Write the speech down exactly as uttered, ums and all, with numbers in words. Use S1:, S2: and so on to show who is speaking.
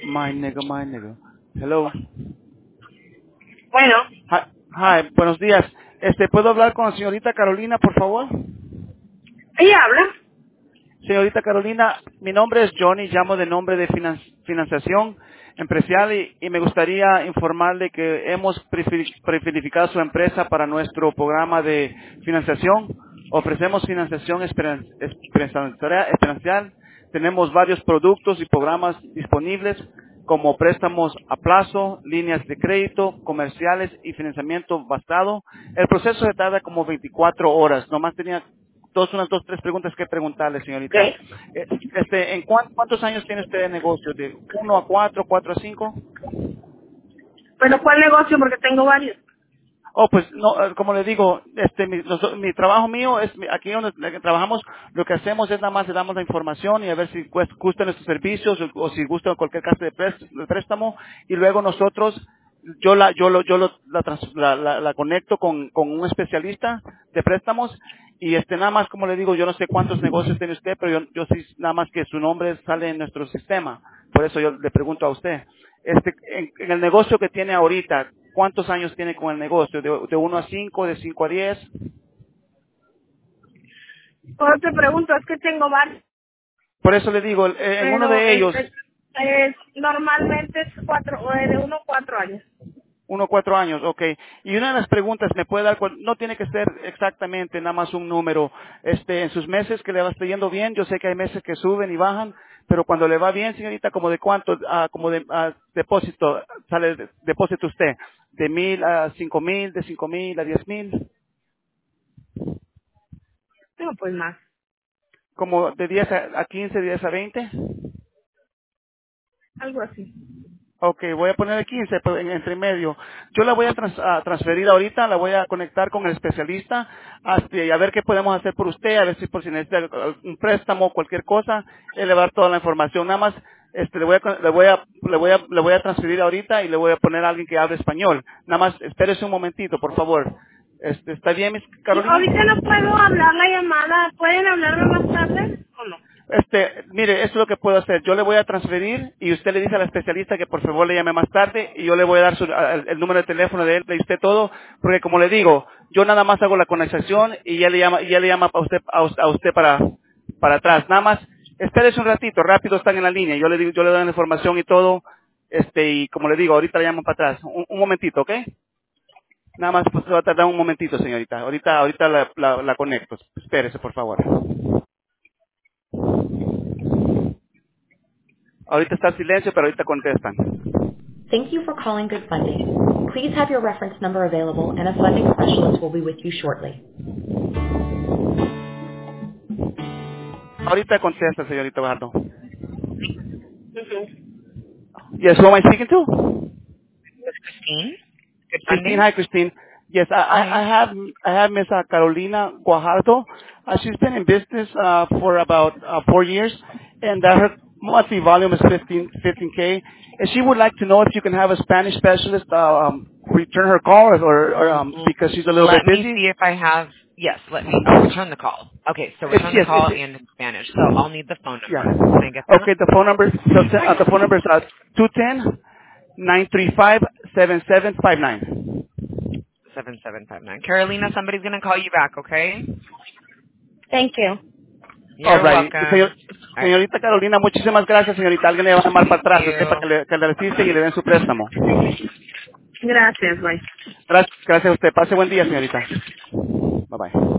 S1: My nigga, my nigga. Hello.
S2: Bueno,
S1: Hi, hi, buenos días. Este, ¿puedo hablar con la señorita Carolina, por favor?
S2: ella habla.
S1: Señorita Carolina, mi nombre es Johnny, llamo de nombre de finan- financiación empresarial y, y me gustaría informarle que hemos prefi- preferificado su empresa para nuestro programa de financiación. Ofrecemos financiación esperen- esperanzarea- esperancial. Tenemos varios productos y programas disponibles como préstamos a plazo, líneas de crédito, comerciales y financiamiento basado. El proceso se tarda como veinticuatro horas. Nomás tenía dos, unas dos, tres preguntas que preguntarle, señorita.
S2: Ok.
S1: Eh, Este, ¿en cuán- cuántos años tiene usted de negocio? ¿De uno a cuatro, cuatro a cinco?
S2: Pero ¿cuál negocio? Porque tengo varios.
S1: Oh, pues, no, eh, como le digo, este, mi, noso- mi trabajo mío es, mi- aquí donde donde trabajamos, lo que hacemos es nada más le damos la información y a ver si cuest- gustan nuestros servicios o, o si gusta cualquier clase de, pres- de préstamo y luego nosotros, yo la, yo lo, yo lo, la, trans- la, la- la conecto con, con un especialista de préstamos y este, nada más como le digo, yo no sé cuántos negocios tiene usted, pero yo, yo sí, nada más que su nombre sale en nuestro sistema. Por eso yo le pregunto a usted. Este, en, en el negocio que tiene ahorita, ¿cuántos años tiene con el negocio? ¿De, de uno a cinco, de cinco a diez?
S2: Por te pregunto, es que tengo varios.
S1: Por eso le digo, eh, en uno
S2: Pero
S1: de ellos,
S2: este, es, normalmente es cuatro, o de uno a cuatro años.
S1: uno a cuatro años, ok. Y una de las preguntas me puede dar, cual- no tiene que ser exactamente nada más un número, este, en sus meses que le va yendo bien, yo sé que hay meses que suben y bajan, pero cuando le va bien, señorita, como de cuánto, ah, como de ah, depósito, sale de- depósito usted, de mil a cinco mil, de cinco mil a diez mil,
S2: No, pues más.
S1: como de diez a, a quince, diez a veinte.
S2: Algo así.
S1: Ok, voy a poner el quince pero en, entre medio. Yo la voy a, trans- a transferir ahorita, la voy a conectar con el especialista hasta, y a ver qué podemos hacer por usted, a ver si por si necesita un préstamo, cualquier cosa, él le va a dar toda la información. Nada más, este, le voy a, con- le voy a, le voy a, le voy a transferir ahorita y le voy a poner a alguien que hable español. Nada más, espérese un momentito, por favor. Este, ¿está bien, Miss
S2: Y
S1: Carolina?
S2: ahorita no puedo hablar la llamada. ¿Pueden hablarme más tarde o no?
S1: Este, mire, esto es lo que puedo hacer. Yo le voy a transferir y usted le dice al especialista que por favor le llame más tarde y yo le voy a dar su- a- el, el número de teléfono de él, de usted todo, porque como le digo, yo nada más hago la conexión y ya le llama, y ya le llama a usted, a, us- a usted para, para atrás. Nada más, espérese un ratito, rápido están en la línea. Yo le digo, yo le doy la información y todo, este, y como le digo, ahorita le llamo para atrás. Un, un momentito, ¿ok? Nada más, pues, va a tardar un momentito, señorita. Ahorita, ahorita la, la, la conecto. Espérese, por favor. Ahorita está el silencio, pero ahorita contestan.
S3: Thank you for calling Good Funding. Please have your reference number available and a funding specialist will be with you shortly.
S1: Ahorita contesta, señorita Bardo.
S2: Ujú.
S1: Yes, who am I speaking to?
S2: Christine, Good
S1: Christine.
S2: Funding.
S1: Hi, Christine. Yes, I, I,
S2: Hi.
S1: I have I have Miss uh, Carolina Guajardo. Uh, she's been in business uh, for about uh, four years, and uh, her monthly volume is fifteen fifteen k. And she would like to know if you can have a Spanish specialist uh, um, return her call, or, or um,
S4: L-
S1: because she's a little bit
S4: Let me
S1: busy.
S4: see if I have. Yes, let me. Oh, return the call. Okay, so
S1: It's
S4: return the
S1: yes,
S4: call
S1: it's
S4: and in Spanish. So I'll need the phone
S1: yeah.
S4: number. Can I get that?
S1: Okay, the phone number. So uh, the phone number is uh, two ten nine three five seven seven five nine.
S4: Seven seven five nine. Carolina, somebody's gonna call you back. Okay.
S2: Thank you.
S1: All
S4: You're
S1: right. Señor,
S4: welcome. All right.
S1: señorita Carolina, muchísimas gracias, señorita. Alguien le va a llamar para
S4: Thank
S1: atrás, usted para
S4: you.
S1: que le, que le asiste y le den su préstamo.
S2: Gracias, bye.
S1: Gracias, gracias a usted. Pase buen día, señorita. Bye bye.